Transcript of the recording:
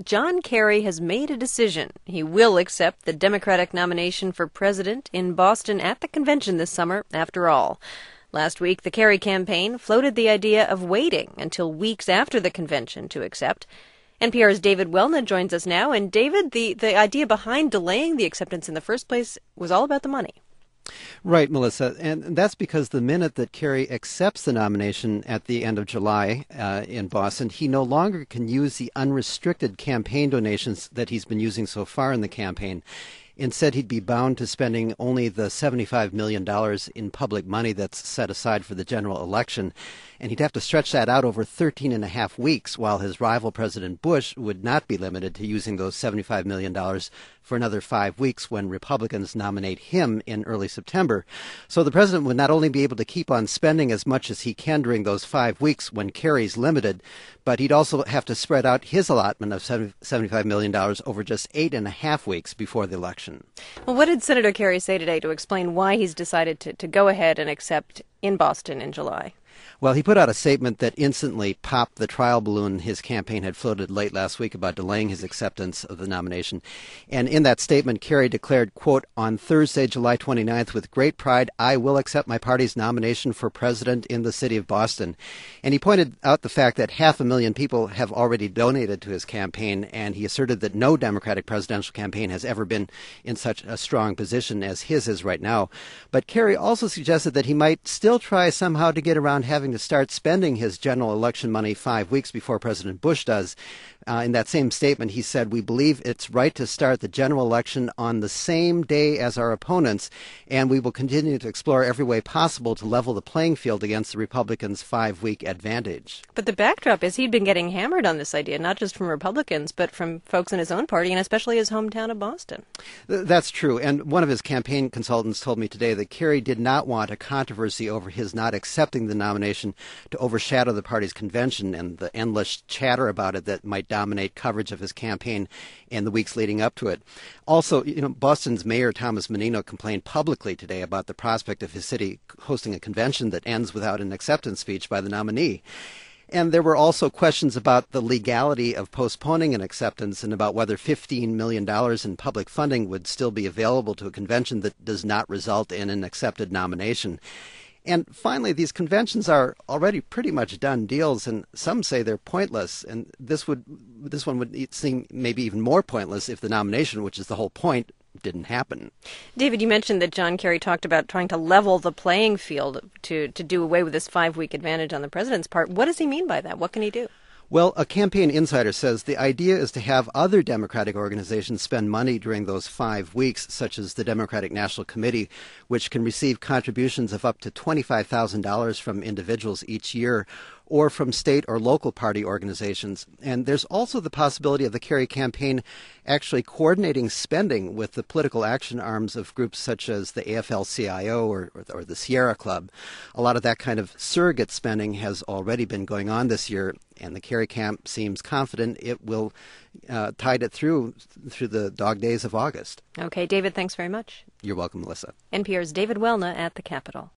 John Kerry has made a decision. He will accept the Democratic nomination for president in Boston at the convention this summer, after all. Last week, the Kerry campaign floated the idea of waiting until weeks after the convention to accept. NPR's David Welna joins us now. And David, the idea behind delaying the acceptance in the first place was all about the money. Right, Melissa, and that's because the minute that Kerry accepts the nomination at the end of July in Boston, he no longer can use the unrestricted campaign donations that he's been using so far in the campaign. Instead, he'd be bound to spending only the $75 million in public money that's set aside for the general election. And he'd have to stretch that out over 13 and a half weeks, while his rival President Bush would not be limited to using those $75 million for another 5 weeks when Republicans nominate him in early September. So the president would not only be able to keep on spending as much as he can during those 5 weeks when Kerry's limited, but he'd also have to spread out his allotment of $75 million over just 8.5 weeks before the election. Well, what did Senator Kerry say today to explain why he's decided to go ahead and accept in Boston in July? Well, he put out a statement that instantly popped the trial balloon his campaign had floated late last week about delaying his acceptance of the nomination. And in that statement, Kerry declared, quote, "On Thursday, July 29th, with great pride, I will accept my party's nomination for president in the city of Boston." And he pointed out the fact that 500,000 people have already donated to his campaign, and he asserted that no Democratic presidential campaign has ever been in such a strong position as his is right now. But Kerry also suggested that he might still try somehow to get around having to start spending his general election money 5 weeks before President Bush does. In that same statement, he said, "We believe it's right to start the general election on the same day as our opponents, and we will continue to explore every way possible to level the playing field against the Republicans' 5-week advantage." But the backdrop is he'd been getting hammered on this idea, not just from Republicans, but from folks in his own party and especially his hometown of Boston. That's true. And one of his campaign consultants told me today that Kerry did not want a controversy over his not accepting the nomination to overshadow the party's convention and the endless chatter about it that might dominate coverage of his campaign in the weeks leading up to it. Also, Boston's Mayor Thomas Menino complained publicly today about the prospect of his city hosting a convention that ends without an acceptance speech by the nominee. And there were also questions about the legality of postponing an acceptance and about whether $15 million in public funding would still be available to a convention that does not result in an accepted nomination. And finally, these conventions are already pretty much done deals, and some say they're pointless. And this one would seem maybe even more pointless if the nomination, which is the whole point, didn't happen. David, you mentioned that John Kerry talked about trying to level the playing field to do away with this 5-week advantage on the president's part. What does he mean by that? What can he do? Well, a campaign insider says the idea is to have other Democratic organizations spend money during those 5 weeks, such as the Democratic National Committee, which can receive contributions of up to $25,000 from individuals each year, or from state or local party organizations. And there's also the possibility of the Kerry campaign actually coordinating spending with the political action arms of groups such as the AFL-CIO or the Sierra Club. A lot of that kind of surrogate spending has already been going on this year, and the Kerry camp seems confident it will tide it through the dog days of August. Okay, David, thanks very much. You're welcome, Melissa. NPR's David Welna at the Capitol.